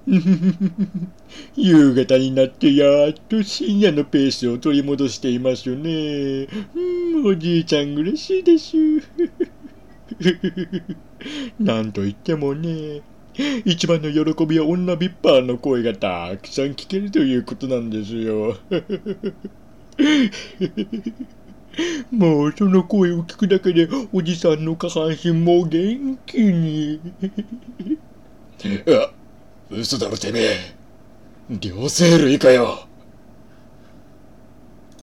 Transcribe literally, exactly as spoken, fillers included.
夕方になってやっと深夜のペースを取り戻していますね。うん、おじいちゃん嬉しいです。なんといってもね、一番の喜びは女ビッパーの声がたくさん聞けるということなんですよ。もうその声を聞くだけでおじさんの下半身も元気に。 あ、嘘だろてめえ。両生類かよ。